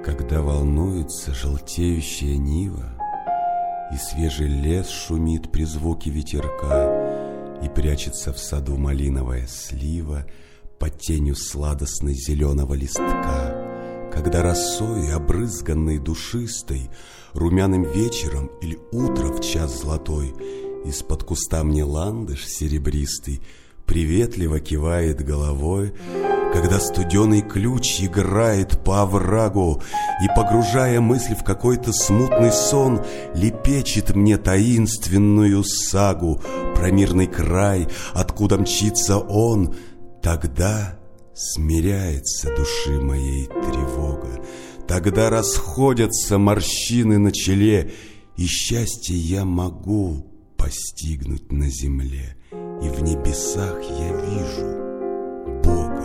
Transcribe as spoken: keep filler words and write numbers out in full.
Когда волнуется желтеющая нива, и свежий лес шумит при звуке ветерка, и прячется в саду малиновая слива под тенью сладостной зеленого листка, когда росой, обрызганной душистой, румяным вечером или утром в час золотой, из-под куста мне ландыш серебристый приветливо кивает головой, когда студеный ключ играет по оврагу и, погружая мысль в какой-то смутный сон, лепечет мне таинственную сагу про мирный край, откуда мчится он, тогда смиряется души моей тревога, тогда расходятся морщины на челе, и счастье я могу постигнуть на земле, и в небесах я вижу Бога.